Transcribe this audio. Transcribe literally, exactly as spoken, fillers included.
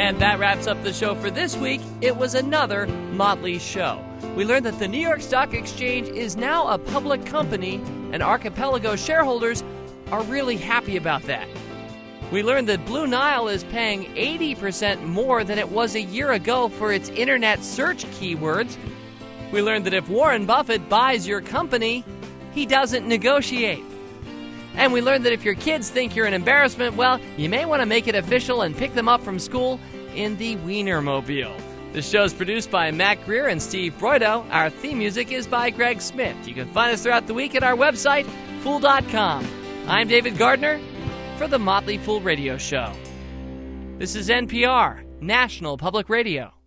And that wraps up the show for this week. It was another Motley show. We learned that the New York Stock Exchange is now a public company, and Archipelago shareholders are really happy about that. We learned that Blue Nile is paying eighty percent more than it was a year ago for its internet search keywords. We learned that if Warren Buffett buys your company, he doesn't negotiate. And we learned that if your kids think you're an embarrassment, well, you may want to make it official and pick them up from school in the Wienermobile. The show's produced by Matt Greer and Steve Broido. Our theme music is by Greg Smith. You can find us throughout the week at our website, fool dot com. I'm David Gardner for the Motley Fool Radio Show. This is N P R, National Public Radio.